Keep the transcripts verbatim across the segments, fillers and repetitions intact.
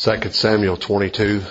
Second Samuel twenty-two.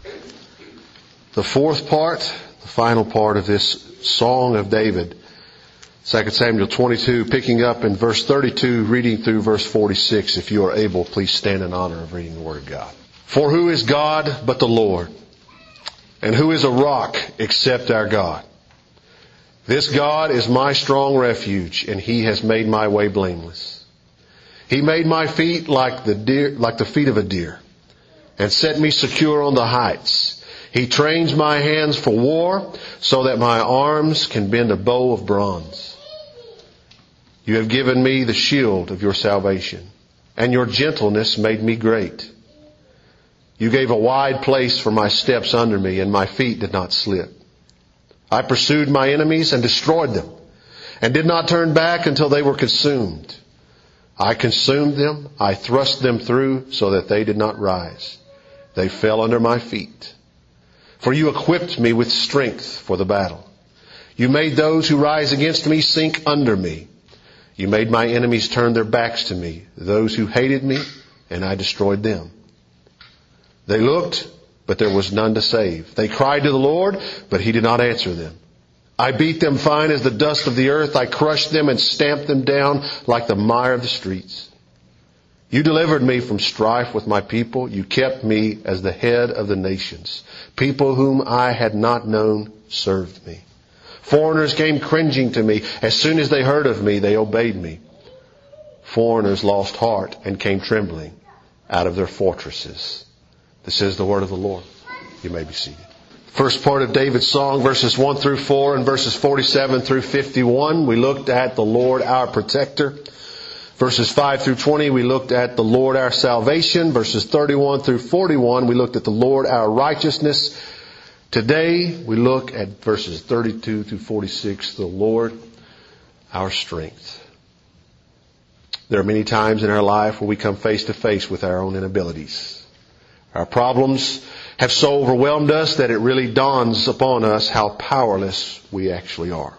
The fourth part, the final part of this Song of David. Second Samuel twenty-two, picking up in verse thirty-two, reading through verse forty-six. If you are able, please stand in honor of reading the Word of God. For who is God but the Lord? And who is a rock except our God? This God is my strong refuge, and He has made my way blameless. He made my feet like the deer, like the feet of a deer, and set me secure on the heights. He trains my hands for war, so that my arms can bend a bow of bronze. You have given me the shield of your salvation, and your gentleness made me great. You gave a wide place for my steps under me, and my feet did not slip. I pursued my enemies and destroyed them, and did not turn back until they were consumed. I consumed them, I thrust them through, so that they did not rise. They fell under my feet. For you equipped me with strength for the battle. You made those who rise against me sink under me. You made my enemies turn their backs to me, those who hated me, and I destroyed them. They looked, but there was none to save. They cried to the Lord, but He did not answer them. I beat them fine as the dust of the earth. I crushed them and stamped them down like the mire of the streets. You delivered me from strife with my people. You kept me as the head of the nations. People whom I had not known served me. Foreigners came cringing to me. As soon as they heard of me, they obeyed me. Foreigners lost heart and came trembling out of their fortresses. This is the word of the Lord. You may be seated. First part of David's song, verses one through four and verses forty-seven through fifty-one, we looked at the Lord our protector. Verses five through twenty, we looked at the Lord our salvation. Verses thirty-one through forty-one, we looked at the Lord our righteousness. Today, we look at verses thirty-two through forty-six, the Lord our strength. There are many times in our life where we come face to face with our own inabilities. Our problems have so overwhelmed us that it really dawns upon us how powerless we actually are.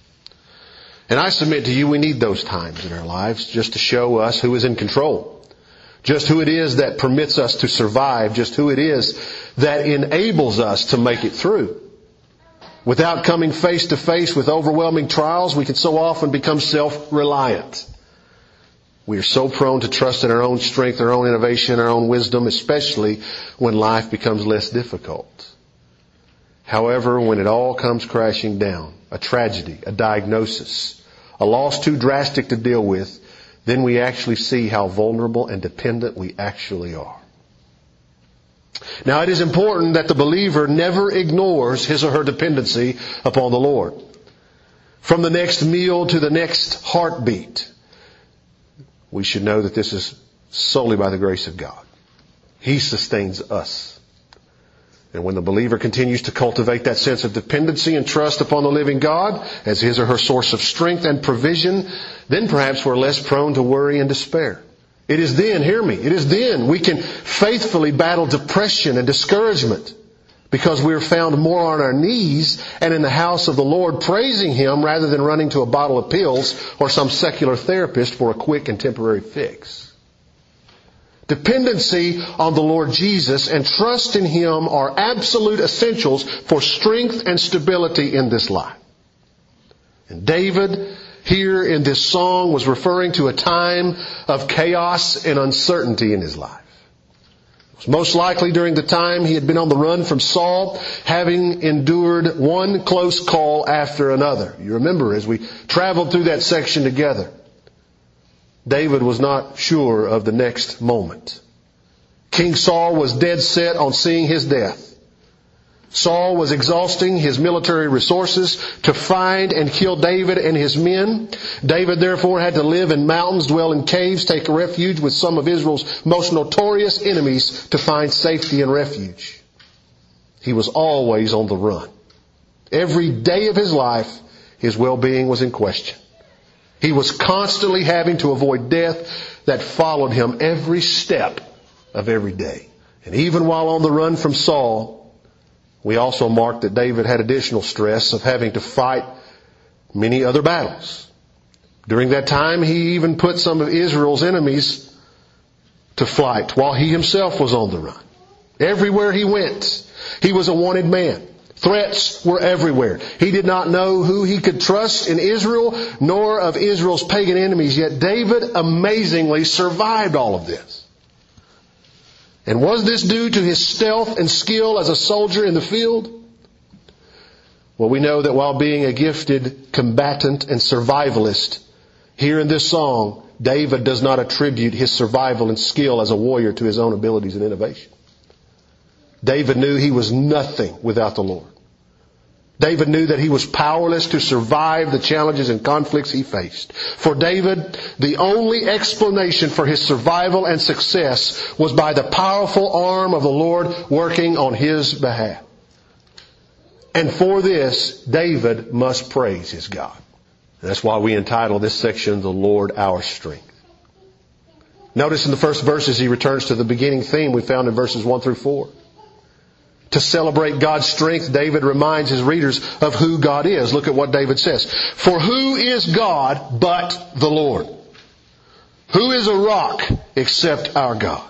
And I submit to you, we need those times in our lives just to show us who is in control. Just who it is that permits us to survive. Just who it is that enables us to make it through. Without coming face to face with overwhelming trials, we can so often become self-reliant. We are so prone to trust in our own strength, our own innovation, our own wisdom, especially when life becomes less difficult. However, when it all comes crashing down, a tragedy, a diagnosis, a loss too drastic to deal with, then we actually see how vulnerable and dependent we actually are. Now, it is important that the believer never ignores his or her dependency upon the Lord. From the next meal to the next heartbeat, we should know that this is solely by the grace of God. He sustains us. And when the believer continues to cultivate that sense of dependency and trust upon the living God as his or her source of strength and provision, then perhaps we're less prone to worry and despair. It is then, hear me, it is then we can faithfully battle depression and discouragement because we are found more on our knees and in the house of the Lord praising Him rather than running to a bottle of pills or some secular therapist for a quick and temporary fix. Dependency on the Lord Jesus and trust in Him are absolute essentials for strength and stability in this life. And David, here in this song, was referring to a time of chaos and uncertainty in his life. It was most likely during the time he had been on the run from Saul, having endured one close call after another. You remember as we traveled through that section together, David was not sure of the next moment. King Saul was dead set on seeing his death. Saul was exhausting his military resources to find and kill David and his men. David therefore had to live in mountains, dwell in caves, take refuge with some of Israel's most notorious enemies to find safety and refuge. He was always on the run. Every day of his life, his well-being was in question. He was constantly having to avoid death that followed him every step of every day. And even while on the run from Saul, we also mark that David had additional stress of having to fight many other battles. During that time, he even put some of Israel's enemies to flight while he himself was on the run. Everywhere he went, he was a wanted man. Threats were everywhere. He did not know who he could trust in Israel, nor of Israel's pagan enemies. Yet David amazingly survived all of this. And was this due to his stealth and skill as a soldier in the field? Well, we know that while being a gifted combatant and survivalist, here in this song, David does not attribute his survival and skill as a warrior to his own abilities and innovation. David knew he was nothing without the Lord. David knew that he was powerless to survive the challenges and conflicts he faced. For David, the only explanation for his survival and success was by the powerful arm of the Lord working on his behalf. And for this, David must praise his God. And that's why we entitle this section, The Lord Our Strength. Notice in the first verses he returns to the beginning theme we found in verses one through four. To celebrate God's strength, David reminds his readers of who God is. Look at what David says. For who is God but the Lord? Who is a rock except our God?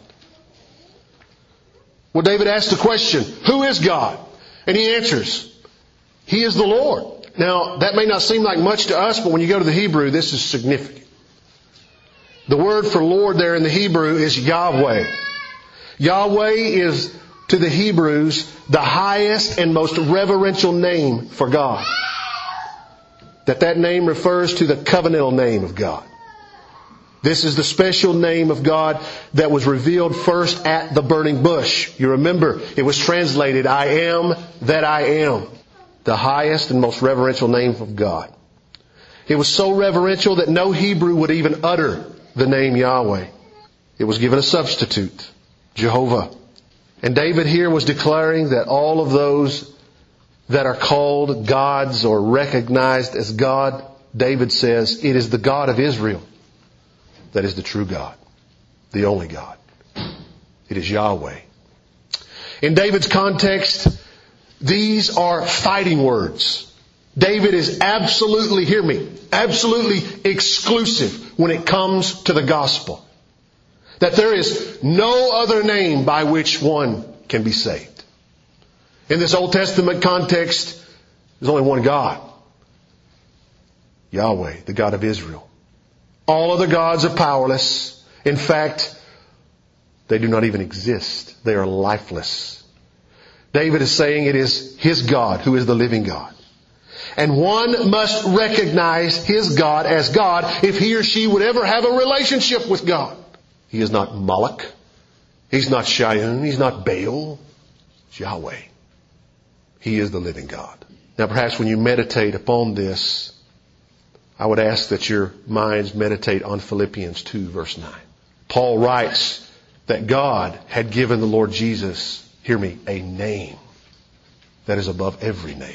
Well, David asks the question, who is God? And he answers, He is the Lord. Now, that may not seem like much to us, but when you go to the Hebrew, this is significant. The word for Lord there in the Hebrew is Yahweh. Yahweh is, to the Hebrews, the highest and most reverential name for God. That that name refers to the covenantal name of God. This is the special name of God that was revealed first at the burning bush. You remember, it was translated, I am that I am. The highest and most reverential name of God. It was so reverential that no Hebrew would even utter the name Yahweh. It was given a substitute, Jehovah. And David here was declaring that all of those that are called gods or recognized as God, David says, it is the God of Israel that is the true God, the only God. It is Yahweh. In David's context, these are fighting words. David is absolutely, hear me, absolutely exclusive when it comes to the gospel. That there is no other name by which one can be saved. In this Old Testament context, there's only one God. Yahweh, the God of Israel. All other gods are powerless. In fact, they do not even exist. They are lifeless. David is saying it is his God who is the living God. And one must recognize his God as God if he or she would ever have a relationship with God. He is not Moloch. He's not Shayun. He's not Baal. It's Yahweh. He is the living God. Now perhaps when you meditate upon this, I would ask that your minds meditate on Philippians two verse nine. Paul writes that God had given the Lord Jesus, hear me, a name that is above every name.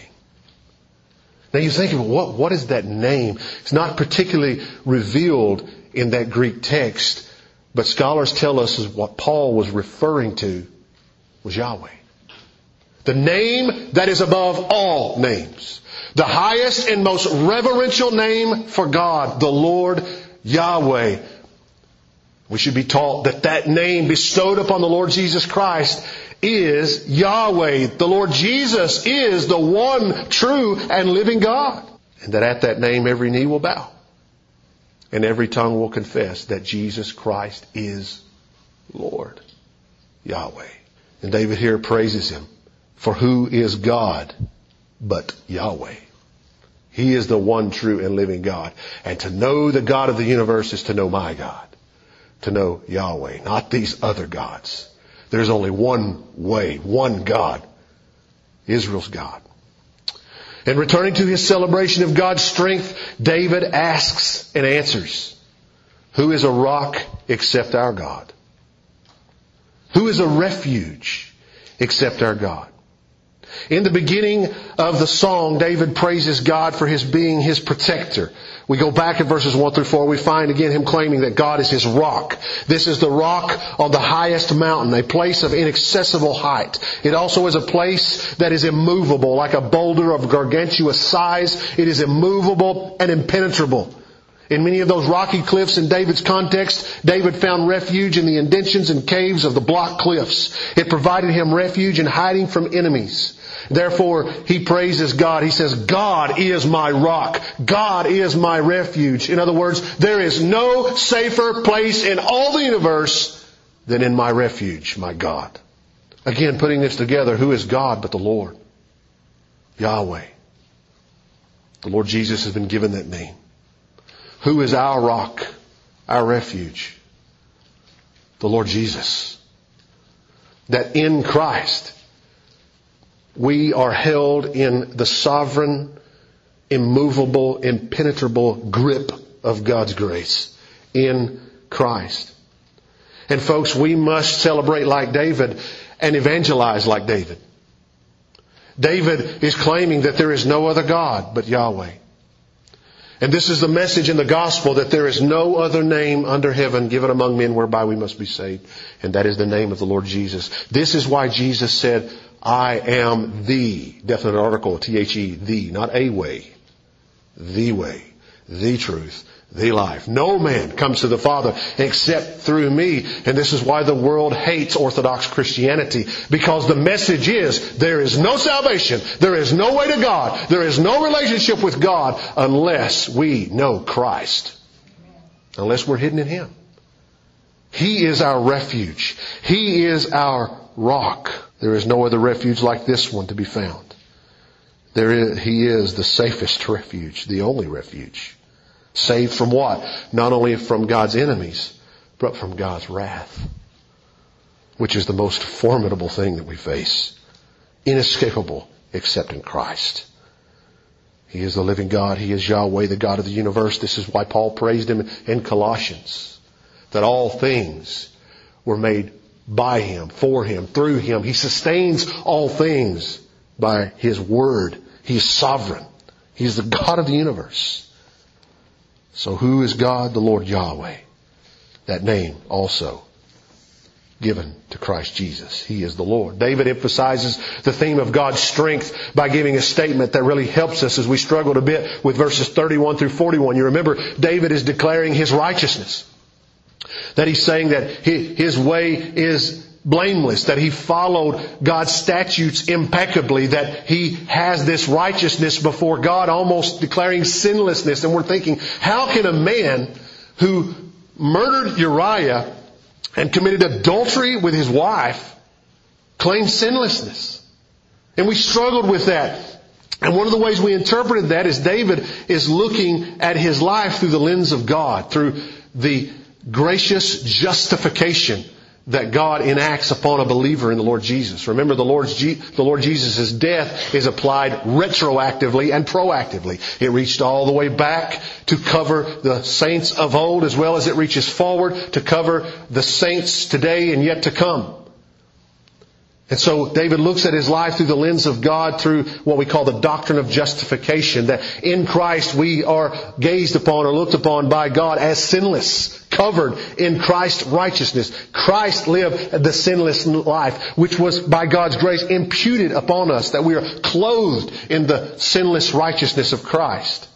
Now you think, what, what is that name? It's not particularly revealed in that Greek text. But scholars tell us is what Paul was referring to was Yahweh. The name that is above all names. The highest and most reverential name for God, the Lord Yahweh. We should be taught that that name bestowed upon the Lord Jesus Christ is Yahweh. The Lord Jesus is the one true and living God. And that at that name every knee will bow. And every tongue will confess that Jesus Christ is Lord, Yahweh. And David here praises Him for who is God but Yahweh. He is the one true and living God. And to know the God of the universe is to know my God. To know Yahweh, not these other gods. There's only one way, one God, Israel's God. And returning to his celebration of God's strength, David asks and answers, who is a rock except our God? Who is a refuge except our God? In the beginning of the song, David praises God for His being His protector. We go back in verses one through four, we find again him claiming that God is his rock. This is the rock on the highest mountain, a place of inaccessible height. It also is a place that is immovable, like a boulder of gargantuous size. It is immovable and impenetrable. In many of those rocky cliffs in David's context, David found refuge in the indentions and caves of the block cliffs. It provided him refuge in hiding from enemies. Therefore, he praises God. He says, God is my rock. God is my refuge. In other words, there is no safer place in all the universe than in my refuge, my God. Again, putting this together, who is God but the Lord? Yahweh. The Lord Jesus has been given that name. Who is our rock, our refuge? The Lord Jesus. That in Christ, we are held in the sovereign, immovable, impenetrable grip of God's grace in Christ. And folks, we must celebrate like David and evangelize like David. David is claiming that there is no other God but Yahweh. And this is the message in the gospel, that there is no other name under heaven given among men whereby we must be saved. And that is the name of the Lord Jesus. This is why Jesus said, I am the, definite article, T H E, the, not a way, the way, the truth, the life. No man comes to the Father except through me. And this is why the world hates Orthodox Christianity. Because the message is, there is no salvation. There is no way to God. There is no relationship with God unless we know Christ. Unless we're hidden in Him. He is our refuge. He is our rock. There is no other refuge like this one to be found. There is, He is the safest refuge, the only refuge. Saved from what? Not only from God's enemies, but from God's wrath. Which is the most formidable thing that we face. Inescapable except in Christ. He is the living God. He is Yahweh, the God of the universe. This is why Paul praised Him in Colossians. That all things were made by Him, for Him, through Him. He sustains all things by His Word. He is sovereign. He is the God of the universe. So who is God? The Lord Yahweh. That name also given to Christ Jesus. He is the Lord. David emphasizes the theme of God's strength by giving a statement that really helps us as we struggled a bit with verses thirty-one through forty-one. You remember, David is declaring his righteousness. That he's saying that his way is blameless, that he followed God's statutes impeccably, that he has this righteousness before God, almost declaring sinlessness. And we're thinking, how can a man who murdered Uriah and committed adultery with his wife claim sinlessness? And we struggled with that. And one of the ways we interpreted that is David is looking at his life through the lens of God, through the gracious justification that God enacts upon a believer in the Lord Jesus. Remember, the Lord's G- the Lord Jesus' death is applied retroactively and proactively. It reached all the way back to cover the saints of old, as well as it reaches forward to cover the saints today and yet to come. And so David looks at his life through the lens of God, through what we call the doctrine of justification, that in Christ we are gazed upon or looked upon by God as sinless, covered in Christ's righteousness. Christ lived the sinless life, which was by God's grace imputed upon us, that we are clothed in the sinless righteousness of Christ.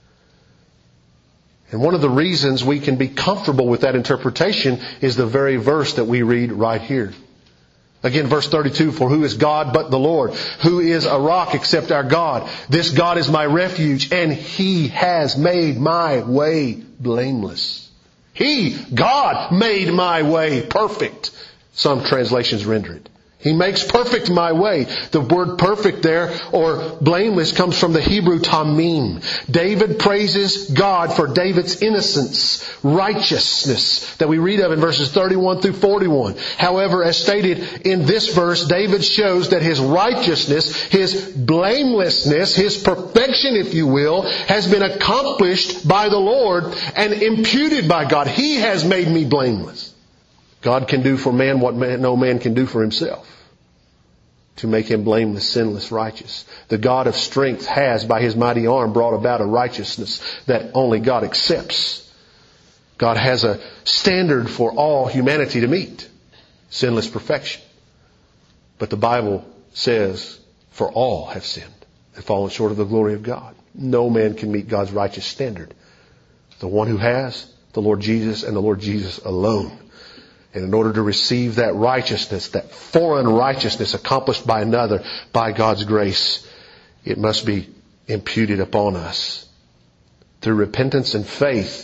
And one of the reasons we can be comfortable with that interpretation is the very verse that we read right here. Again, verse thirty-two, for who is God but the Lord? Who is a rock except our God? This God is my refuge, and He has made my way blameless. He, God, made my way perfect. Some translations render it. He makes perfect my way. The word perfect there, or blameless, comes from the Hebrew tamim. David praises God for David's innocence, righteousness, that we read of in verses thirty-one through forty-one. However, as stated in this verse, David shows that his righteousness, his blamelessness, his perfection, if you will, has been accomplished by the Lord and imputed by God. He has made me blameless. God can do for man what man, no man can do for himself. To make him blameless, sinless, righteous. The God of strength has, by His mighty arm, brought about a righteousness that only God accepts. God has a standard for all humanity to meet. Sinless perfection. But the Bible says, for all have sinned and fallen short of the glory of God. No man can meet God's righteous standard The one who has the Lord Jesus and the Lord Jesus alone. And in order to receive that righteousness, that foreign righteousness accomplished by another, by God's grace, it must be imputed upon us. Through repentance and faith,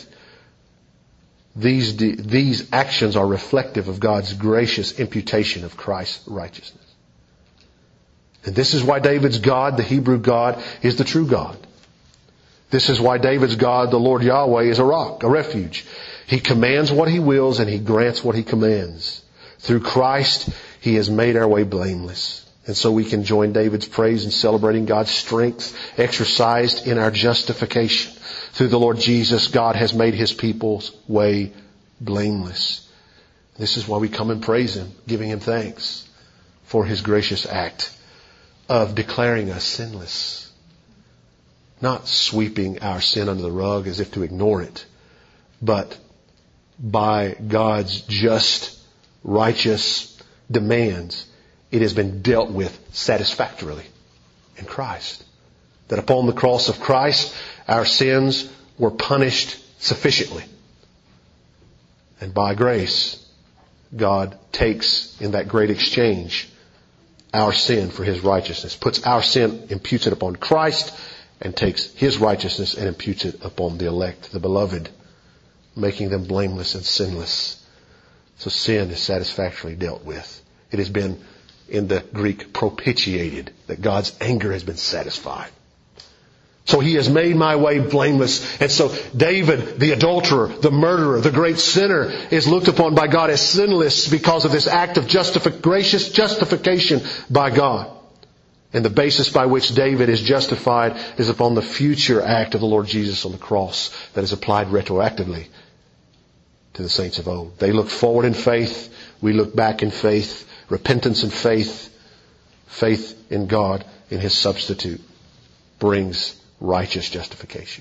these, these actions are reflective of God's gracious imputation of Christ's righteousness. And this is why David's God, the Hebrew God, is the true God. This is why David's God, the Lord Yahweh, is a rock, a refuge. He commands what He wills and He grants what He commands. Through Christ, He has made our way blameless. And so we can join David's praise in celebrating God's strength exercised in our justification. Through the Lord Jesus, God has made His people's way blameless. This is why we come and praise Him, giving Him thanks for His gracious act of declaring us sinless. Not sweeping our sin under the rug as if to ignore it, but by God's just, righteous demands, it has been dealt with satisfactorily in Christ. That upon the cross of Christ, our sins were punished sufficiently. And by grace, God takes in that great exchange our sin for His righteousness, puts our sin, imputes it upon Christ, and takes His righteousness and imputes it upon the elect, the beloved, making them blameless and sinless. So sin is satisfactorily dealt with. It has been, in the Greek, propitiated, that God's anger has been satisfied. So He has made my way blameless. And so David, the adulterer, the murderer, the great sinner, is looked upon by God as sinless because of this act of justifi- gracious justification by God. And the basis by which David is justified is upon the future act of the Lord Jesus on the cross that is applied retroactively to the saints of old. They look forward in faith. We look back in faith. Repentance and faith. Faith in God, in His substitute, brings righteous justification.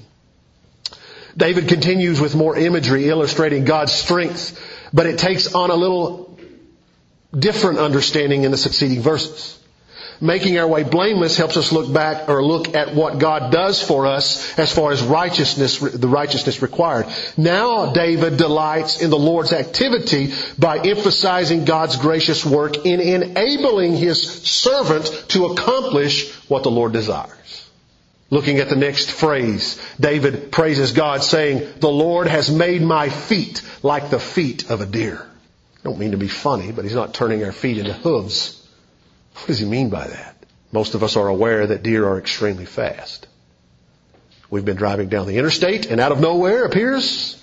David continues with more imagery illustrating God's strength, but it takes on a little different understanding in the succeeding verses. Making our way blameless helps us look back or look at what God does for us as far as righteousness, the righteousness required. Now David delights in the Lord's activity by emphasizing God's gracious work in enabling His servant to accomplish what the Lord desires. Looking at the next phrase, David praises God saying, "The Lord has made my feet like the feet of a deer." I don't mean to be funny, but He's not turning our feet into hooves. What does He mean by that? Most of us are aware that deer are extremely fast. We've been driving down the interstate and out of nowhere appears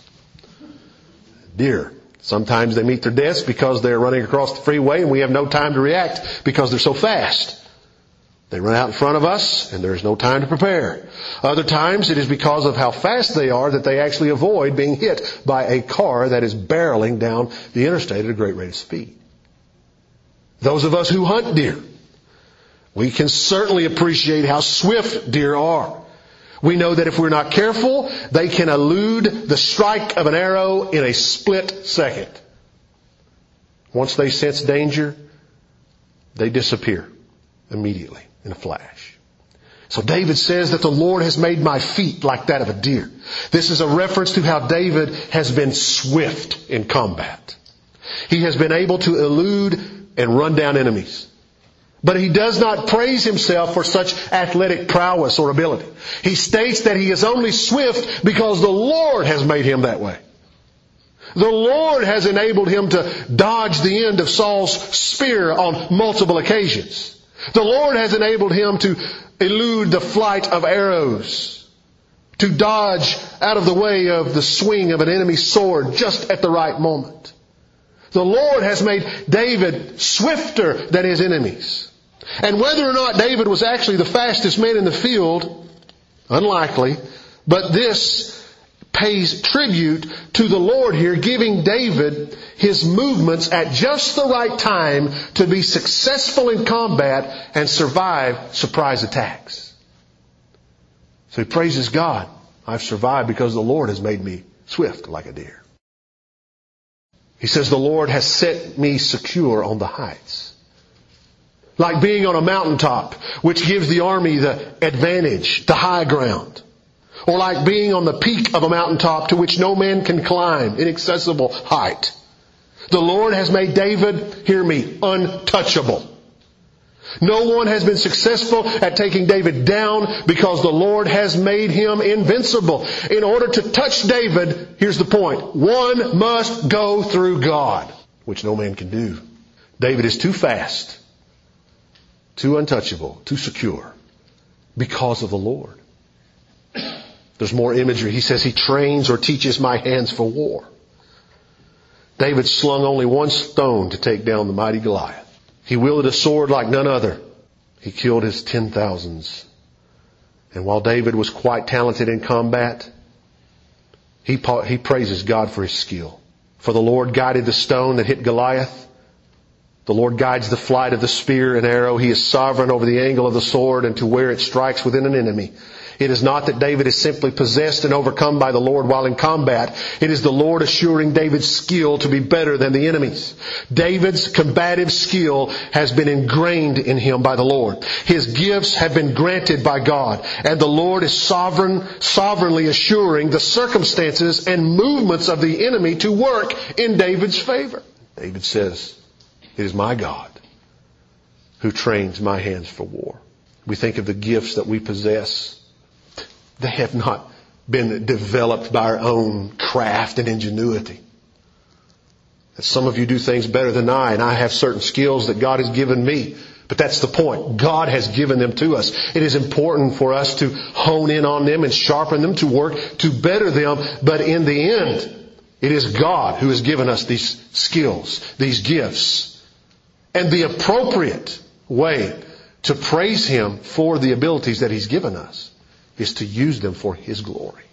deer. Sometimes they meet their deaths because they're running across the freeway and we have no time to react because they're so fast. They run out in front of us and there is no time to prepare. Other times it is because of how fast they are that they actually avoid being hit by a car that is barreling down the interstate at a great rate of speed. Those of us who hunt deer, we can certainly appreciate how swift deer are. We know that if we're not careful, they can elude the strike of an arrow in a split second. Once they sense danger, they disappear immediately in a flash. So David says that the Lord has made my feet like that of a deer. This is a reference to how David has been swift in combat. He has been able to elude and run down enemies. But he does not praise himself for such athletic prowess or ability. He states that he is only swift because the Lord has made him that way. The Lord has enabled him to dodge the end of Saul's spear on multiple occasions. The Lord has enabled him to elude the flight of arrows, to dodge out of the way of the swing of an enemy's sword just at the right moment. The Lord has made David swifter than his enemies. And whether or not David was actually the fastest man in the field, unlikely, but this pays tribute to the Lord here, giving David his movements at just the right time to be successful in combat and survive surprise attacks. So he praises God. I've survived because the Lord has made me swift like a deer. He says, the Lord has set me secure on the heights. Like being on a mountaintop, which gives the army the advantage, the high ground. or like being on the peak of a mountaintop to which no man can climb, inaccessible height. The Lord has made David, hear me, untouchable. No one has been successful at taking David down because the Lord has made him invincible. In order to touch David, here's the point, one must go through God, which no man can do. David is too fast, too untouchable, too secure because of the Lord. There's more imagery. He says he trains or teaches my hands for war. David slung only one stone to take down the mighty Goliath. He wielded a sword like none other. He killed his ten thousands. And while David was quite talented in combat, he, he praises God for his skill. For the Lord guided the stone that hit Goliath. The Lord guides the flight of the spear and arrow. He is sovereign over the angle of the sword and to where it strikes within an enemy. It is not that David is simply possessed and overcome by the Lord while in combat. It is the Lord assuring David's skill to be better than the enemy's. David's combative skill has been ingrained in him by the Lord. His gifts have been granted by God. And the Lord is sovereign, sovereignly assuring the circumstances and movements of the enemy to work in David's favor. David says, it is my God who trains my hands for war. We think of the gifts that we possess. They have not been developed by our own craft and ingenuity. Some of you do things better than I, and I have certain skills that God has given me. But that's the point. God has given them to us. It is important for us to hone in on them and sharpen them to work to better them. But in the end, it is God who has given us these skills, these gifts. And the appropriate way to praise Him for the abilities that He's given us is to use them for His glory.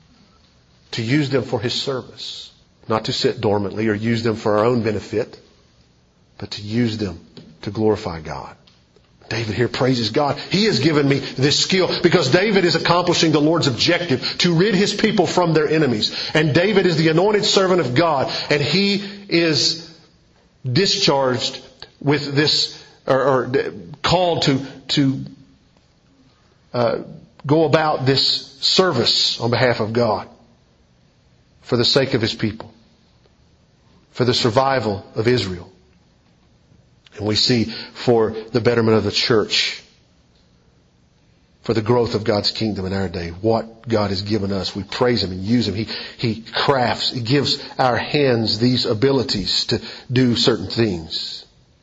To use them for His service. Not to sit dormantly or use them for our own benefit, but to use them to glorify God. David here praises God. He has given me this skill because David is accomplishing the Lord's objective to rid His people from their enemies. And David is the anointed servant of God, and he is discharged with this, or, or called to, to uh, go about this service on behalf of God for the sake of His people, for the survival of Israel. And we see for the betterment of the church, for the growth of God's kingdom in our day, what God has given us. We praise Him and use Him. He, He crafts, He gives our hands these abilities to do certain things.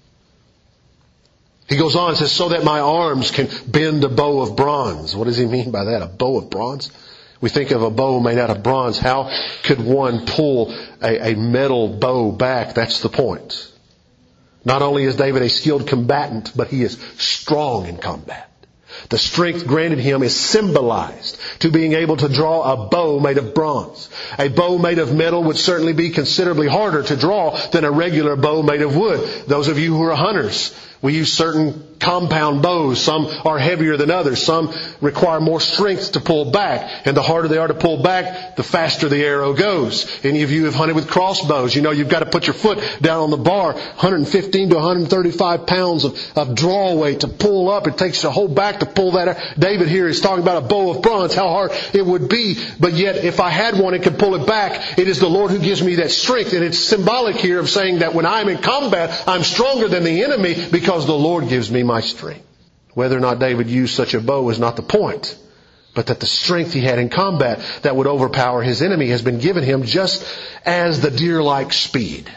He goes on and says, so that my arms can bend a bow of bronze. What does he mean by that? A bow of bronze? We think of a bow made out of bronze. How could one pull a, a metal bow back? That's the point. Not only is David a skilled combatant, but he is strong in combat. The strength granted him is symbolized to being able to draw a bow made of bronze. A bow made of metal would certainly be considerably harder to draw than a regular bow made of wood. Those of you who are hunters, we use certain compound bows. Some are heavier than others. Some require more strength to pull back. And the harder they are to pull back, the faster the arrow goes. Any of you have hunted with crossbows. You know you've got to put your foot down on the bar. one hundred fifteen to one hundred thirty-five pounds of, of draw weight to pull up. It takes a whole back to pull that out. David here is talking about a bow of bronze, how hard it would be. But yet if I had one and could pull it back, it is the Lord who gives me that strength. And it's symbolic here of saying that when I'm in combat, I'm stronger than the enemy because Because the Lord gives me my strength. Whether or not David used such a bow is not the point. But that the strength he had in combat that would overpower his enemy has been given him just as the deer-like speed.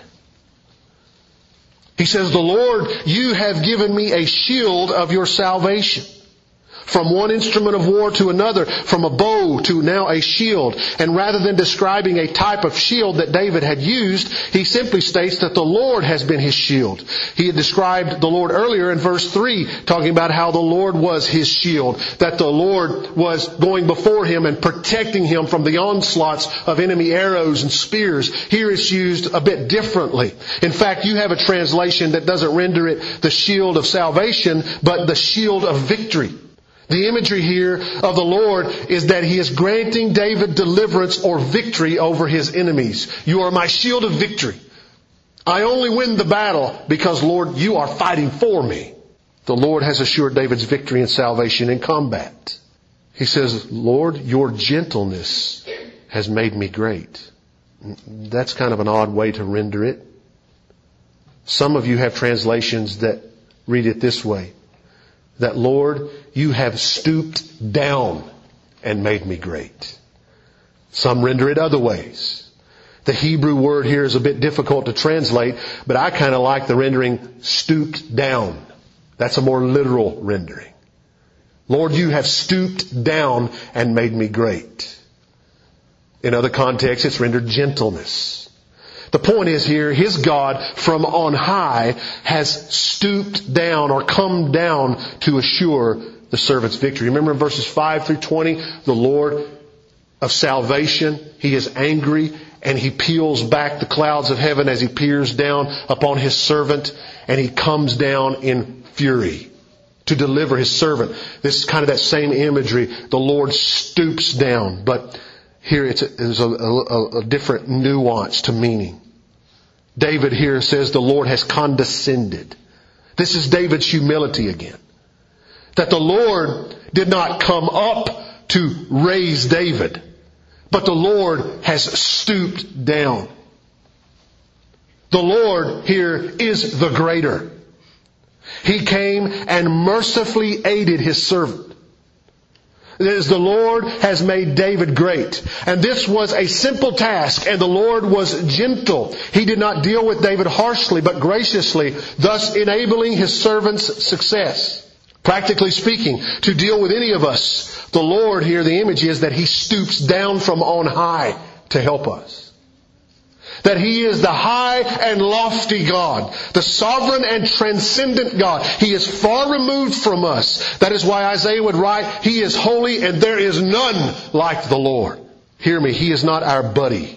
He says, the Lord, you have given me a shield of your salvation. From one instrument of war to another, from a bow to now a shield. And rather than describing a type of shield that David had used, he simply states that the Lord has been his shield. He had described the Lord earlier in verse three, talking about how the Lord was his shield. That the Lord was going before him and protecting him from the onslaughts of enemy arrows and spears. Here it's used a bit differently. In fact, you have a translation that doesn't render it the shield of salvation, but the shield of victory. The imagery here of the Lord is that He is granting David deliverance or victory over his enemies. You are my shield of victory. I only win the battle because, Lord, you are fighting for me. The Lord has assured David's victory and salvation in combat. He says, Lord, your gentleness has made me great. That's kind of an odd way to render it. Some of you have translations that read it this way. That, Lord, you have stooped down and made me great. Some render it other ways. The Hebrew word here is a bit difficult to translate, but I kind of like the rendering stooped down. That's a more literal rendering. Lord, you have stooped down and made me great. In other contexts, it's rendered gentleness. The point is here, his God from on high has stooped down or come down to assure the servant's victory. Remember in verses five through twenty, the Lord of salvation, He is angry and He peels back the clouds of heaven as He peers down upon His servant, and He comes down in fury to deliver His servant. This is kind of that same imagery. The Lord stoops down, but here it's a, there's a, a, a different nuance to meaning. David here says the Lord has condescended. This is David's humility again. That the Lord did not come up to raise David, but the Lord has stooped down. The Lord here is the greater. He came and mercifully aided His servant. It is the Lord has made David great. And this was a simple task, and the Lord was gentle. He did not deal with David harshly, but graciously, thus enabling His servant's success. Practically speaking, to deal with any of us, the Lord here, the image is that He stoops down from on high to help us. That He is the high and lofty God, the sovereign and transcendent God. He is far removed from us. That is why Isaiah would write, He is holy and there is none like the Lord. Hear me, He is not our buddy.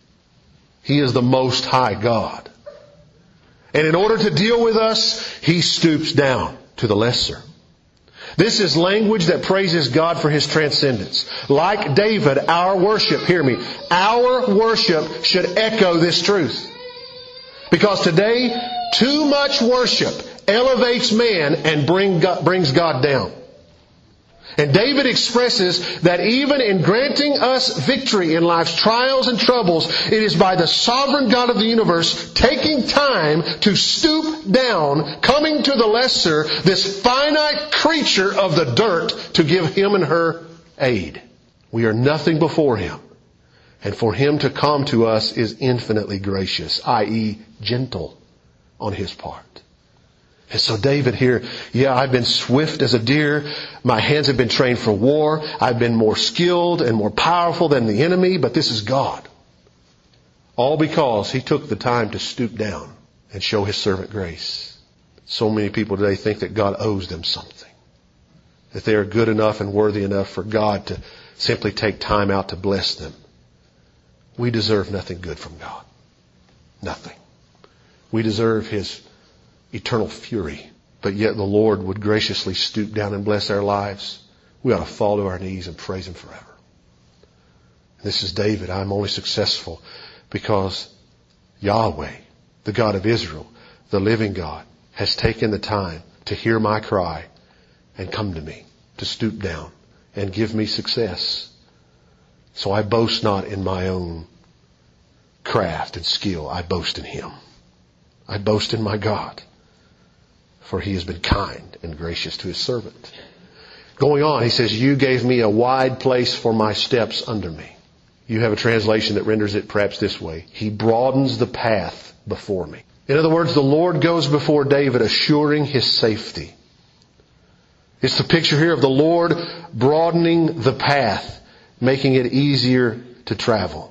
He is the Most High God. And in order to deal with us, He stoops down to the lesser. This is language that praises God for His transcendence. Like David, our worship, hear me, our worship should echo this truth. Because today, too much worship elevates man and bring God, brings God down. And David expresses that even in granting us victory in life's trials and troubles, it is by the sovereign God of the universe taking time to stoop down, coming to the lesser, this finite creature of the dirt, to give him and her aid. We are nothing before Him. And for Him to come to us is infinitely gracious, that is gentle on His part. And so David here, yeah, I've been swift as a deer. My hands have been trained for war. I've been more skilled and more powerful than the enemy, but this is God. All because He took the time to stoop down and show His servant grace. So many people today think that God owes them something. That they are good enough and worthy enough for God to simply take time out to bless them. We deserve nothing good from God. Nothing. We deserve His eternal fury. But yet the Lord would graciously stoop down and bless our lives. We ought to fall to our knees and praise Him forever. This is David. I'm only successful because Yahweh, the God of Israel, the living God, has taken the time to hear my cry and come to me, to stoop down and give me success. So I boast not in my own craft and skill. I boast in Him. I boast in my God. For He has been kind and gracious to His servant. Going on, he says, you gave me a wide place for my steps under me. You have a translation that renders it perhaps this way. He broadens the path before me. In other words, the Lord goes before David, assuring his safety. It's the picture here of the Lord broadening the path, making it easier to travel.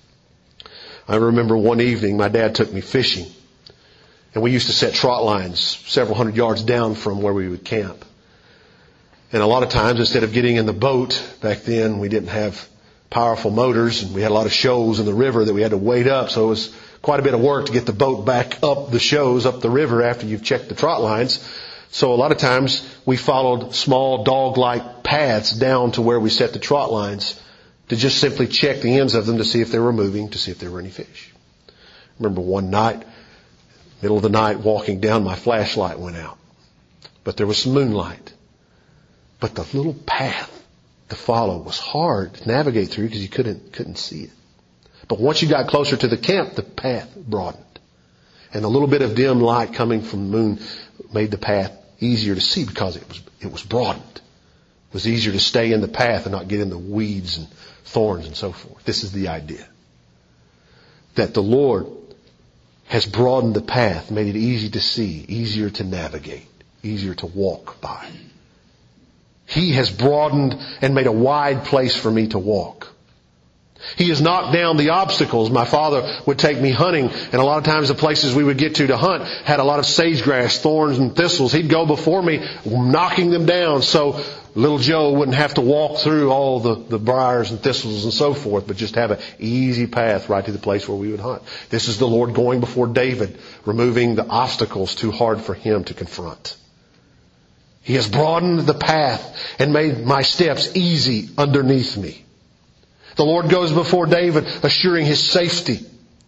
I remember one evening my dad took me fishing. And we used to set trot lines several hundred yards down from where we would camp. And a lot of times, instead of getting in the boat, back then we didn't have powerful motors, and we had a lot of shoals in the river that we had to wade up. So it was quite a bit of work to get the boat back up the shows, up the river after you've checked the trot lines. So a lot of times we followed small dog-like paths down to where we set the trot lines to just simply check the ends of them to see if they were moving, to see if there were any fish. I remember one night, middle of the night, walking down, my flashlight went out. But there was some moonlight. But the little path to follow, was hard to navigate through because you couldn't, couldn't see it. But once you got closer to the camp, the path broadened. And a little bit of dim light coming from the moon made the path easier to see because it was, it was broadened. It was easier to stay in the path and not get in the weeds and thorns and so forth. This is the idea. That the Lord has broadened the path, made it easy to see, easier to navigate, easier to walk by. He has broadened and made a wide place for me to walk. He has knocked down the obstacles. My father would take me hunting, and a lot of times the places we would get to to hunt had a lot of sagegrass, thorns, and thistles. He'd go before me, knocking them down so little Joe wouldn't have to walk through all the, the briars and thistles and so forth, but just have an easy path right to the place where we would hunt. This is the Lord going before David, removing the obstacles too hard for him to confront. He has broadened the path and made my steps easy underneath me. The Lord goes before David, assuring his safety.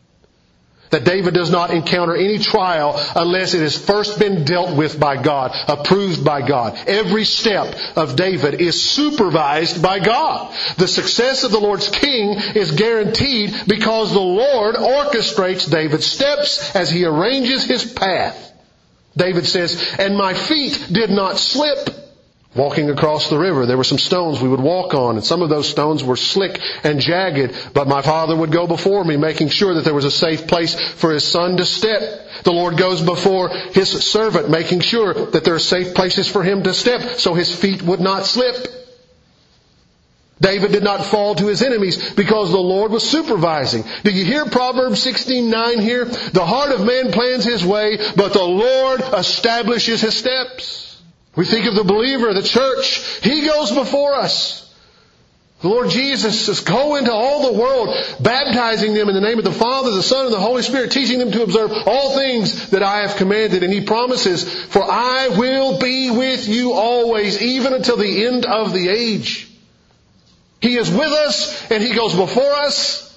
That David does not encounter any trial unless it has first been dealt with by God, approved by God. Every step of David is supervised by God. The success of the Lord's king is guaranteed because the Lord orchestrates David's steps as he arranges his path. David says, "And my feet did not slip." Walking across the river, there were some stones we would walk on, and some of those stones were slick and jagged, but my father would go before me, making sure that there was a safe place for his son to step. The Lord goes before his servant, making sure that there are safe places for him to step, so his feet would not slip. David did not fall to his enemies because the Lord was supervising. Do you hear Proverbs sixteen nine here? The heart of man plans his way, but the Lord establishes his steps. We think of the believer, the church. He goes before us. The Lord Jesus says, "Go into all the world, baptizing them in the name of the Father, the Son, and the Holy Spirit, teaching them to observe all things that I have commanded." And He promises, "For I will be with you always, even until the end of the age." He is with us and He goes before us,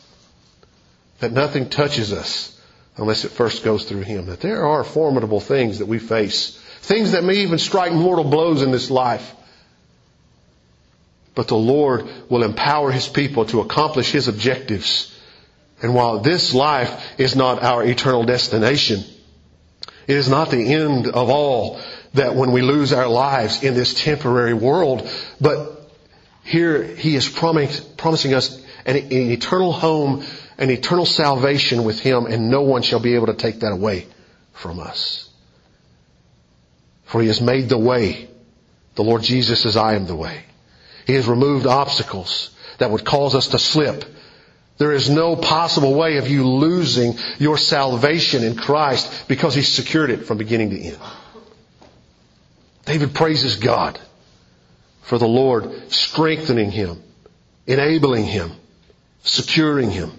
that nothing touches us unless it first goes through Him. That there are formidable things that we face. Things that may even strike mortal blows in this life. But the Lord will empower His people to accomplish His objectives. And while this life is not our eternal destination, it is not the end of all, that when we lose our lives in this temporary world. But here He is promise, promising us an, an eternal home, an eternal salvation with Him, and no one shall be able to take that away from us. For He has made the way. The Lord Jesus says, "I am the way." He has removed obstacles that would cause us to slip. There is no possible way of you losing your salvation in Christ because He's secured it from beginning to end. David praises God for the Lord strengthening him, enabling him, securing him.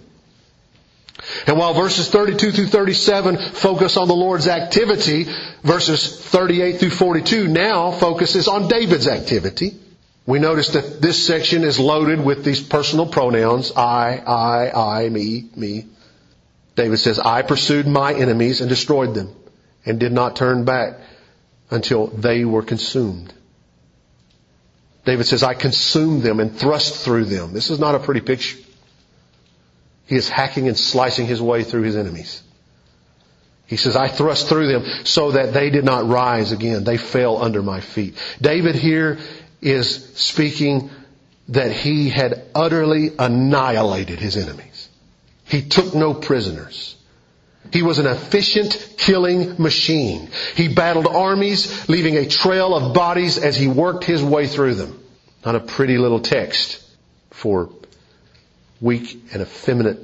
And while verses thirty-two through thirty-seven focus on the Lord's activity, verses thirty-eight through forty-two now focuses on David's activity. We notice that this section is loaded with these personal pronouns. I, I, I, me, me. David says, "I pursued my enemies and destroyed them, and did not turn back until they were consumed." David says, "I consumed them and thrust through them." This is not a pretty picture. He is hacking and slicing his way through his enemies. He says, "I thrust through them so that they did not rise again. They fell under my feet." David here is speaking that he had utterly annihilated his enemies. He took no prisoners. He was an efficient killing machine. He battled armies, leaving a trail of bodies as he worked his way through them. Not a pretty little text for weak and effeminate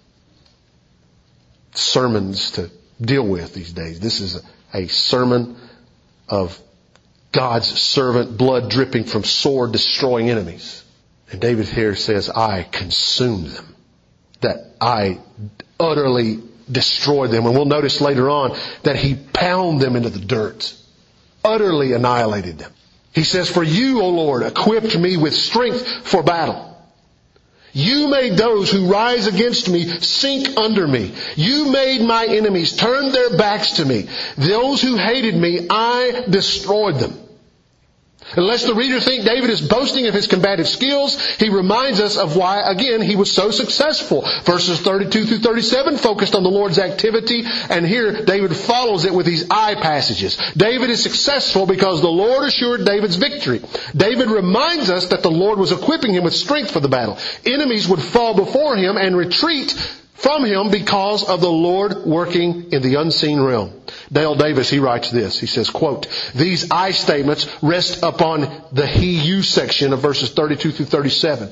sermons to deal with these days. This is a, a sermon of God's servant, blood dripping from sword destroying enemies. And David here says, "I consumed them." That I utterly destroyed them. And we'll notice later on that he pounded them into the dirt. Utterly annihilated them. He says, "For you, O Lord, equipped me with strength for battle. You made those who rise against me sink under me. You made my enemies turn their backs to me. Those who hated me, I destroyed them." And lest the reader think David is boasting of his combative skills, he reminds us of why, again, he was so successful. Verses thirty-two through thirty-seven focused on the Lord's activity, and here David follows it with these I passages. David is successful because the Lord assured David's victory. David reminds us that the Lord was equipping him with strength for the battle. Enemies would fall before him and retreat from him because of the Lord working in the unseen realm. Dale Davis, he writes this. He says, quote, "These I statements rest upon the he, you section of verses thirty-two through thirty-seven.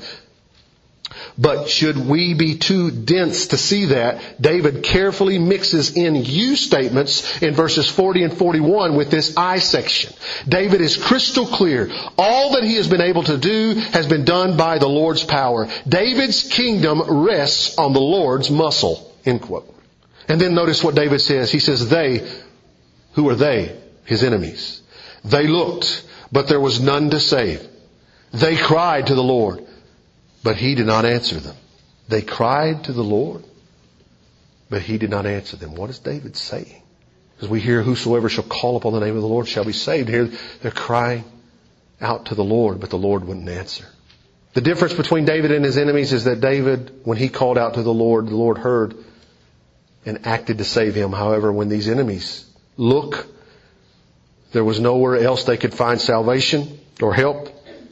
But should we be too dense to see that, David carefully mixes in you statements in verses forty and forty-one with this I section. David is crystal clear. All that he has been able to do has been done by the Lord's power. David's kingdom rests on the Lord's muscle." End quote. And then notice what David says. He says, they, who are they? His enemies. They looked, but there was none to save. They cried to the Lord, but He did not answer them. They cried to the Lord, but He did not answer them. What is David saying? Because we hear, whosoever shall call upon the name of the Lord shall be saved. Here they're crying out to the Lord, but the Lord wouldn't answer. The difference between David and his enemies is that David, when he called out to the Lord, the Lord heard and acted to save him. However, when these enemies look, there was nowhere else they could find salvation or help.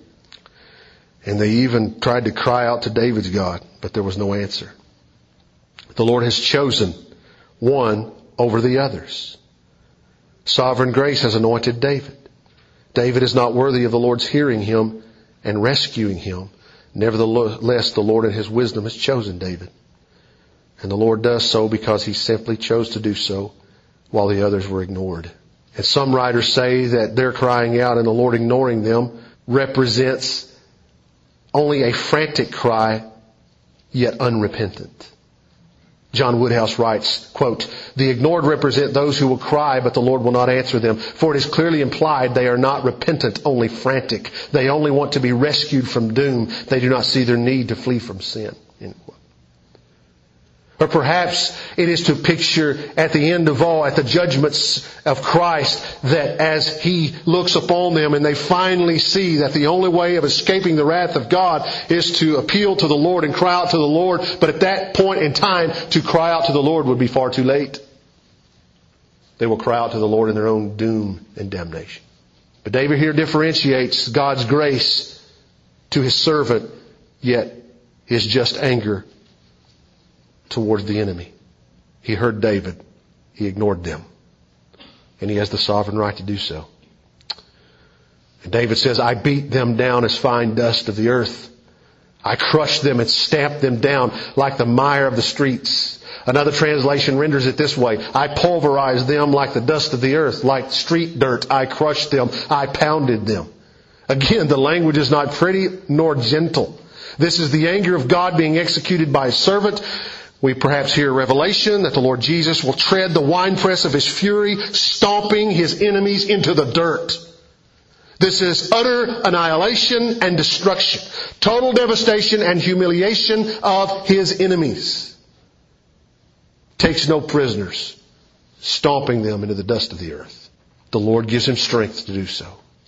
And they even tried to cry out to David's God, but there was no answer. The Lord has chosen one over the others. Sovereign grace has anointed David. David is not worthy of the Lord's hearing him and rescuing him. Nevertheless, the Lord in His wisdom has chosen David. And the Lord does so because He simply chose to do so while the others were ignored. And some writers say that their crying out and the Lord ignoring them represents only a frantic cry, yet unrepentant. John Woodhouse writes, quote, "The ignored represent those who will cry, but the Lord will not answer them. For it is clearly implied they are not repentant, only frantic. They only want to be rescued from doom. They do not see their need to flee from sin." End quote. Or perhaps it is to picture at the end of all, at the judgments of Christ, that as He looks upon them and they finally see that the only way of escaping the wrath of God is to appeal to the Lord and cry out to the Lord. But at that point in time, to cry out to the Lord would be far too late. They will cry out to the Lord in their own doom and damnation. But David here differentiates God's grace to His servant, yet His just anger towards the enemy. He heard David. He ignored them. And he has the sovereign right to do so. And David says, "I beat them down as fine dust of the earth. I crushed them and stamped them down like the mire of the streets." Another translation renders it this way: "I pulverized them like the dust of the earth. Like street dirt, I crushed them. I pounded them." Again, the language is not pretty nor gentle. This is the anger of God being executed by His servant. We perhaps hear a revelation that the Lord Jesus will tread the winepress of His fury, stomping His enemies into the dirt. This is utter annihilation and destruction, total devastation and humiliation of His enemies. Takes no prisoners, stomping them into the dust of the earth. The Lord gives Him strength to do so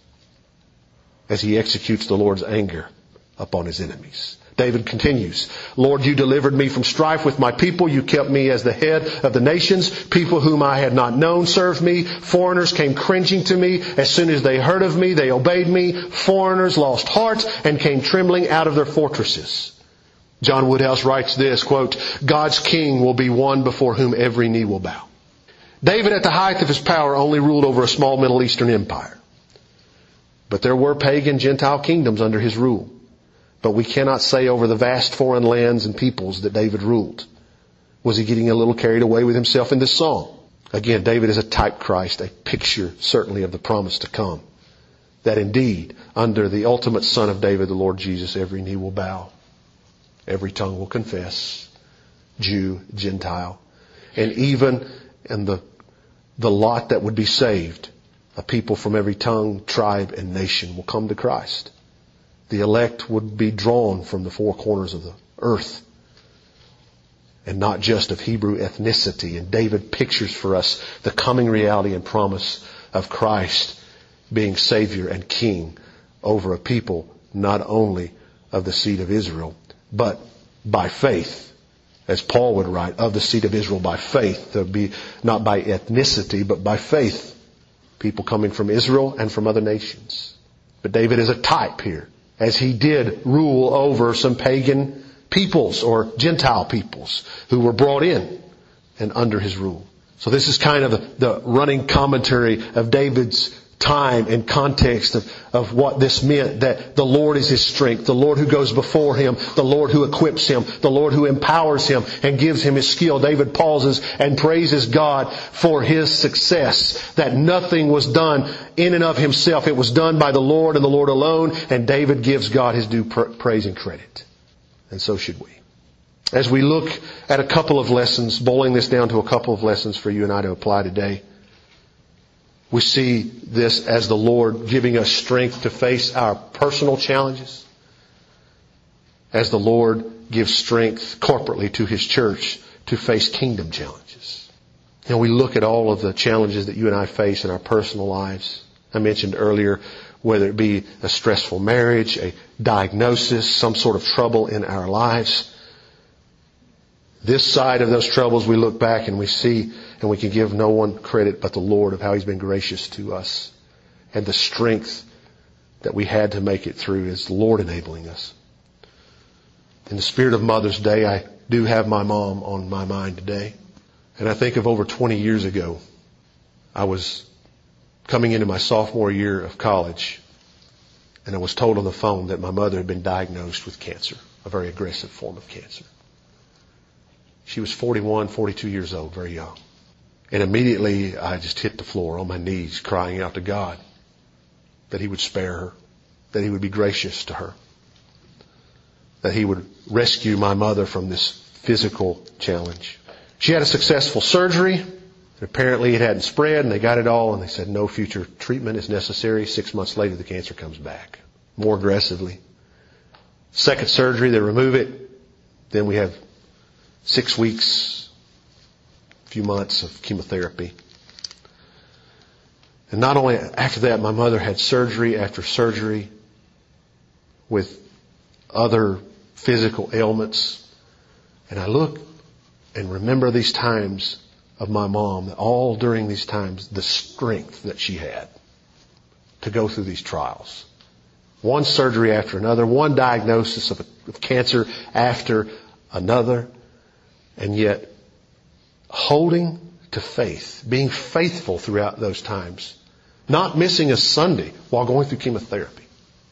as He executes the Lord's anger upon His enemies. David continues, "Lord, You delivered me from strife with my people. You kept me as the head of the nations. People whom I had not known served me. Foreigners came cringing to me. As soon as they heard of me, they obeyed me. Foreigners lost heart and came trembling out of their fortresses." John Woodhouse writes this, quote, "God's king will be one before whom every knee will bow." David, at the height of his power, only ruled over a small Middle Eastern empire. But there were pagan Gentile kingdoms under his rule. But we cannot say over the vast foreign lands and peoples that David ruled. Was he getting a little carried away with himself in this song? Again, David is a type Christ, a picture certainly of the promise to come. That indeed, under the ultimate Son of David, the Lord Jesus, every knee will bow. Every tongue will confess. Jew, Gentile. And even in the, the lot that would be saved, a people from every tongue, tribe, and nation will come to Christ. The elect would be drawn from the four corners of the earth, and not just of Hebrew ethnicity. And David pictures for us the coming reality and promise of Christ being Savior and King over a people not only of the seed of Israel, but by faith. As Paul would write, of the seed of Israel by faith. There would be not by ethnicity, but by faith. People coming from Israel and from other nations. But David is a type here, as he did rule over some pagan peoples or Gentile peoples who were brought in and under his rule. So this is kind of the, the running commentary of David's time and context of, of what this meant, that the Lord is his strength, the Lord who goes before him, the Lord who equips him, the Lord who empowers him and gives him his skill. David pauses and praises God for his success, that nothing was done in and of himself. It was done by the Lord and the Lord alone, and David gives God his due praise and credit. And so should we. As we look at a couple of lessons, boiling this down to a couple of lessons for you and I to apply today, we see this as the Lord giving us strength to face our personal challenges, as the Lord gives strength corporately to His church to face kingdom challenges. And we look at all of the challenges that you and I face in our personal lives. I mentioned earlier, whether it be a stressful marriage, a diagnosis, some sort of trouble in our lives. This side of those troubles, we look back and we see, and we can give no one credit but the Lord of how He's been gracious to us, and the strength that we had to make it through is the Lord enabling us. In the spirit of Mother's Day, I do have my mom on my mind today. And I think of over twenty years ago, I was coming into my sophomore year of college, and I was told on the phone that my mother had been diagnosed with cancer, a very aggressive form of cancer. She was forty-one, forty-two years old, very young. And immediately I just hit the floor on my knees, crying out to God that He would spare her, that He would be gracious to her, that He would rescue my mother from this physical challenge. She had a successful surgery. Apparently it hadn't spread, and they got it all, and they said no future treatment is necessary. Six months later, the cancer comes back more aggressively. Second surgery, they remove it. Then we have six weeks, a few months of chemotherapy. And not only after that, my mother had surgery after surgery with other physical ailments. And I look and remember these times of my mom, all during these times, the strength that she had to go through these trials. One surgery after another, one diagnosis of, of cancer after another, and yet holding to faith, being faithful throughout those times, not missing a Sunday while going through chemotherapy,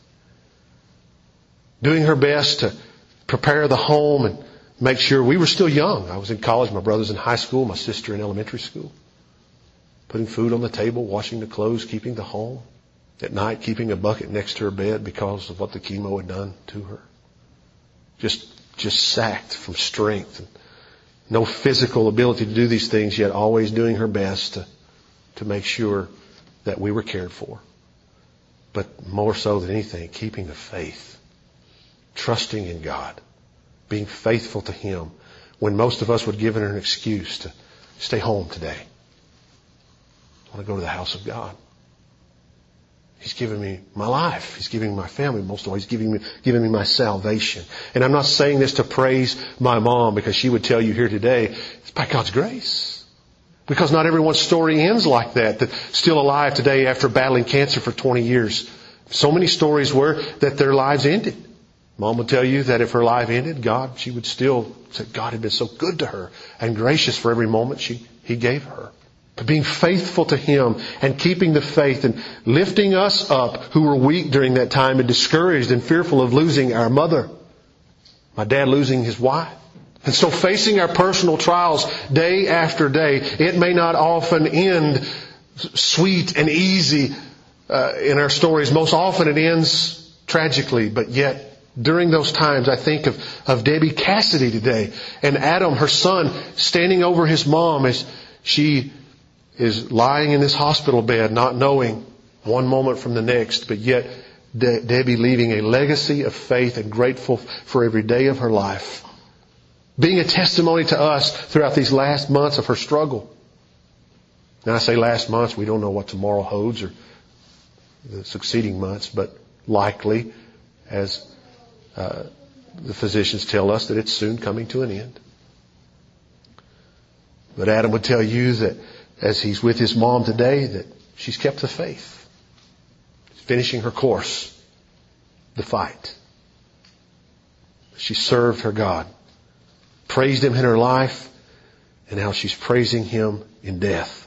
doing her best to prepare the home and make sure we were still young. I was in college, my brother's in high school, my sister in elementary school. Putting food on the table, washing the clothes, keeping the home. At night, keeping a bucket next to her bed because of what the chemo had done to her. Just, just sacked from strength. And no physical ability to do these things, yet always doing her best to, to make sure that we were cared for. But more so than anything, keeping the faith. Trusting in God. Being faithful to Him when most of us would give her an excuse to stay home today. I want to go to the house of God. He's given me my life. He's giving me my family. Most of all, He's giving me, giving me my salvation. And I'm not saying this to praise my mom, because she would tell you here today, it's by God's grace. Because not everyone's story ends like that, that's still alive today after battling cancer for twenty years. So many stories were that their lives ended. Mom would tell you that if her life ended, God, she would still say God had been so good to her and gracious for every moment she, He gave her. But being faithful to Him and keeping the faith and lifting us up who were weak during that time and discouraged and fearful of losing our mother. My dad losing his wife. And so facing our personal trials day after day, it may not often end sweet and easy uh, in our stories. Most often it ends tragically, but yet during those times, I think of, of Debbie Cassidy today and Adam, her son, standing over his mom as she is lying in this hospital bed, not knowing one moment from the next, but yet De- Debbie leaving a legacy of faith and grateful for every day of her life. Being a testimony to us throughout these last months of her struggle. And I say last months, we don't know what tomorrow holds or the succeeding months, but likely, as uh, the physicians tell us, that it's soon coming to an end. But Adam would tell you that as he's with his mom today, that she's kept the faith. She's finishing her course, the fight. She served her God, praised Him in her life, and now she's praising Him in death.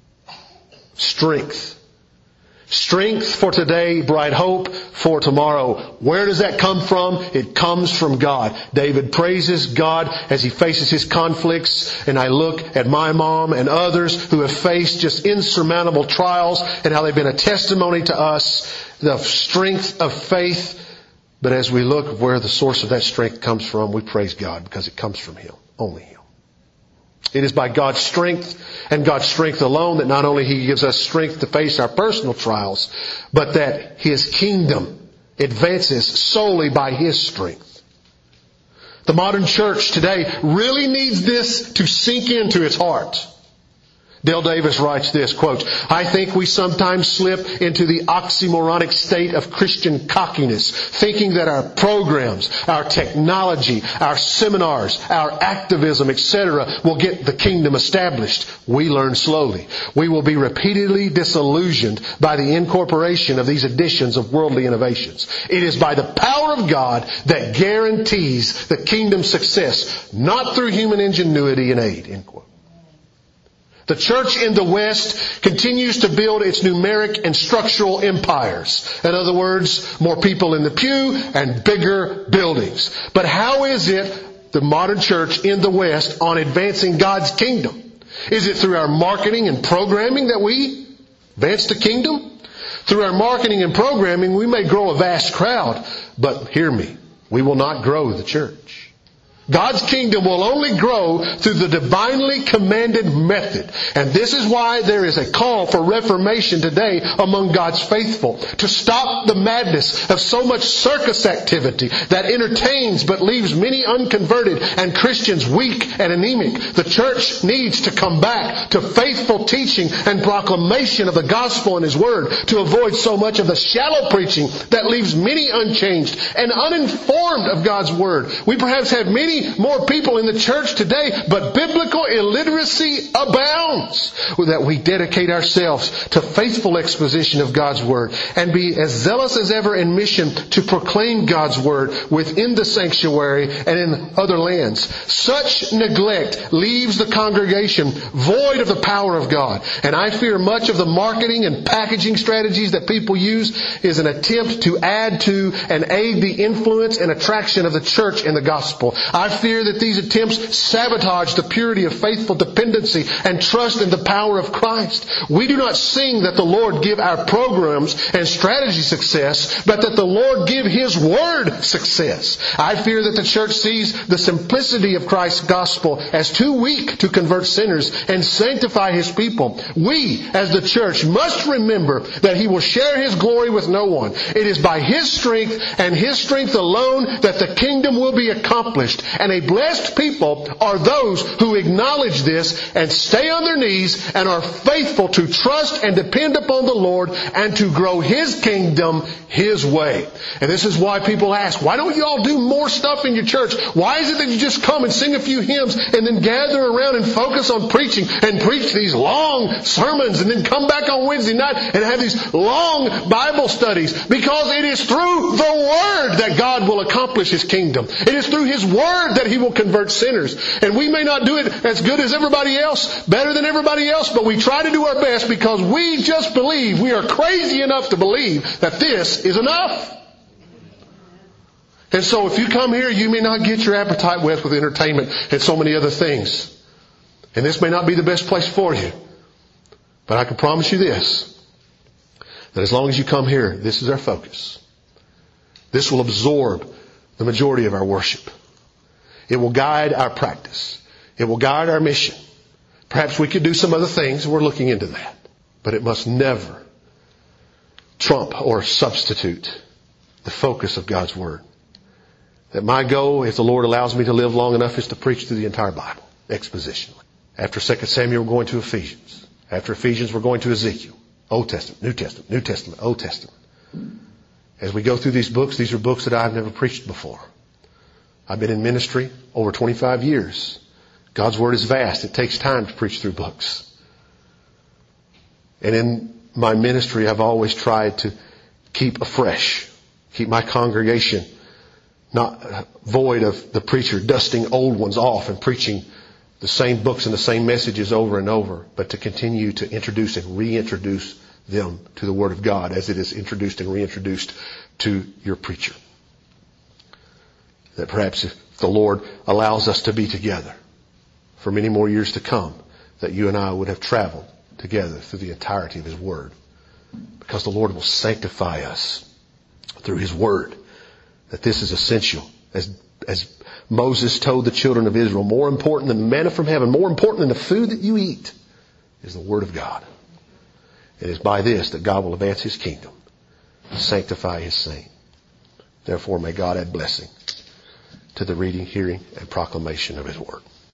Strength. Strength for today, bright hope for tomorrow. Where does that come from? It comes from God. David praises God as he faces his conflicts. And I look at my mom and others who have faced just insurmountable trials and how they've been a testimony to us, the strength of faith. But as we look where the source of that strength comes from, we praise God because it comes from Him, only Him. It is by God's strength and God's strength alone that not only He gives us strength to face our personal trials, but that His kingdom advances solely by His strength. The modern church today really needs this to sink into its heart. Dale Davis writes this, quote, I think we sometimes slip into the oxymoronic state of Christian cockiness, thinking that our programs, our technology, our seminars, our activism, et cetera will get the kingdom established. We learn slowly. We will be repeatedly disillusioned by the incorporation of these additions of worldly innovations. It is by the power of God that guarantees the kingdom's success, not through human ingenuity and aid, end quote. The church in the West continues to build its numeric and structural empires. In other words, more people in the pew and bigger buildings. But how is it the modern church in the West on advancing God's kingdom? Is it through our marketing and programming that we advance the kingdom? Through our marketing and programming, we may grow a vast crowd, but hear me, we will not grow the church. God's kingdom will only grow through the divinely commanded method. And this is why there is a call for reformation today among God's faithful. To stop the madness of so much circus activity that entertains but leaves many unconverted and Christians weak and anemic. The church needs to come back to faithful teaching and proclamation of the gospel and His Word to avoid so much of the shallow preaching that leaves many unchanged and uninformed of God's Word. We perhaps have many more people in the church today, but biblical illiteracy abounds. That we dedicate ourselves to faithful exposition of God's Word and be as zealous as ever in mission to proclaim God's Word within the sanctuary and in other lands. Such neglect leaves the congregation void of the power of God. And I fear much of the marketing and packaging strategies that people use is an attempt to add to and aid the influence and attraction of the church in the gospel. I fear that these attempts sabotage the purity of faithful dependency and trust in the power of Christ. We do not sing that the Lord give our programs and strategy success, but that the Lord give His Word success. I fear that the church sees the simplicity of Christ's gospel as too weak to convert sinners and sanctify His people. We, as the church, must remember that He will share His glory with no one. It is by His strength and His strength alone that the kingdom will be accomplished. And a blessed people are those who acknowledge this and stay on their knees and are faithful to trust and depend upon the Lord and to grow His kingdom His way. And this is why people ask, why don't you all do more stuff in your church? Why is it that you just come and sing a few hymns and then gather around and focus on preaching and preach these long sermons and then come back on Wednesday night and have these long Bible studies? Because it is through the Word that God will accomplish His kingdom. It is through His Word that He will convert sinners. And we may not do it as good as everybody else, better than everybody else, but we try to do our best because we just believe, we are crazy enough to believe that this is enough. And so if you come here, you may not get your appetite whet with entertainment and so many other things. And this may not be the best place for you. But I can promise you this, that as long as you come here, this is our focus. This will absorb the majority of our worship. It will guide our practice. It will guide our mission. Perhaps we could do some other things. We're looking into that. But it must never trump or substitute the focus of God's Word. That my goal, if the Lord allows me to live long enough, is to preach through the entire Bible, expositionally. After Second Samuel, we're going to Ephesians. After Ephesians, we're going to Ezekiel. Old Testament, New Testament, New Testament, Old Testament. As we go through these books, these are books that I've never preached before. I've been in ministry over twenty-five years. God's Word is vast. It takes time to preach through books. And in my ministry, I've always tried to keep afresh, keep my congregation not void of the preacher dusting old ones off and preaching the same books and the same messages over and over, but to continue to introduce and reintroduce them to the Word of God as it is introduced and reintroduced to your preacher. That perhaps if the Lord allows us to be together for many more years to come, that you and I would have traveled together through the entirety of His Word. Because the Lord will sanctify us through His Word. That this is essential. As, as Moses told the children of Israel, more important than the manna from heaven, more important than the food that you eat, is the Word of God. It is by this that God will advance His kingdom, sanctify His saint. Therefore may God add blessing to the reading, hearing, and proclamation of His Word.